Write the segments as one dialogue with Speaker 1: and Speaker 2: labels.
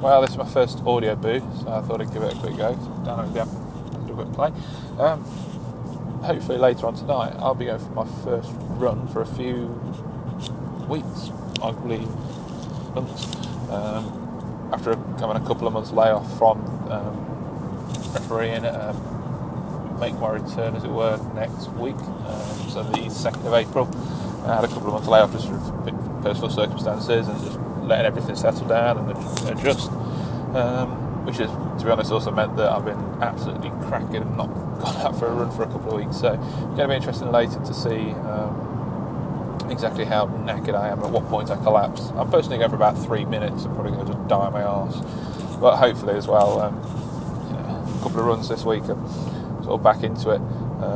Speaker 1: Well, this is my first audio booth, so I thought I'd give it a quick go. Down a little bit of play. Hopefully later on tonight, I'll be going for my first run for a few weeks, arguably months, after having a couple of months layoff from refereeing. Make my return, as it were, next week, so the 2nd of April. I had a couple of months layoff just for personal circumstances and just letting everything settle down and adjust, which is, to be honest, also meant that I've been absolutely cracking and not gone out for a run for a couple of weeks. So it's going to be interesting later to see exactly how knackered I am, at what point I collapse. I'm personally going for about 3 minutes. I'm probably going to just die on my arse, but hopefully as well, a couple of runs this week and sort of back into it.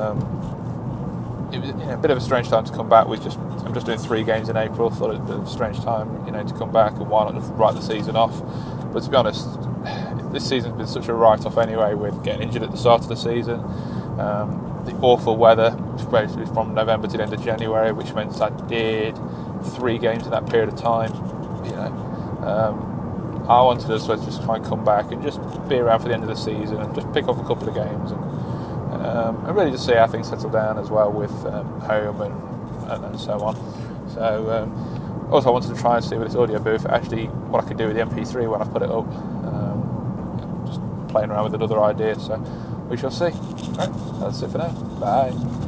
Speaker 1: It was a bit of a strange time to come back with. I'm just doing 3 games in April. Thought it was a bit of a strange time, to come back, and why not just write the season off? But to be honest, this season's been such a write-off anyway, with getting injured at the start of the season, the awful weather, basically from November to the end of January, which meant I did 3 games in that period of time. I wanted to just try and come back and just be around for the end of the season and just pick up a couple of games and really just see how things settle down as well with home and so on. So also I wanted to try and see with this audio booth actually what I could do with the MP3 when I put it up. Just playing around with another idea, so we shall see. Right, that's it for now. Bye.